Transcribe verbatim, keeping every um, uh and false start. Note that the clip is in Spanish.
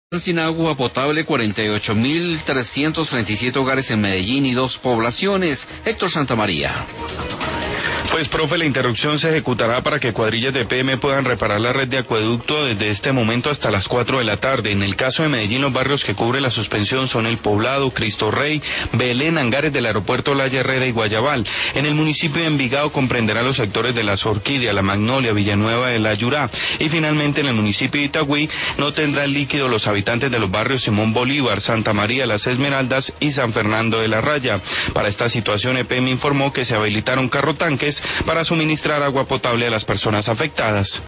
Sin agua potable cuarenta y ocho mil trescientos treinta y siete hogares en Medellín y dos poblaciones. Héctor Santamaría. Pues, profe, la interrupción se ejecutará para que cuadrillas de P M puedan reparar la red de acueducto desde este momento hasta las cuatro de la tarde. En el caso de Medellín, los barrios que cubre la suspensión son El Poblado, Cristo Rey, Belén, Angares del Aeropuerto Laya Herrera y Guayabal. En el municipio de Envigado comprenderá los sectores de Las Orquídeas, La Magnolia, Villanueva de la Yurá. Y finalmente, en el municipio de Itagüí no tendrán líquido los habitantes de los barrios Simón Bolívar, Santa María, Las Esmeraldas y San Fernando de la Raya. Para esta situación, E P M informó que se habilitaron carro tanques para suministrar agua potable a las personas afectadas.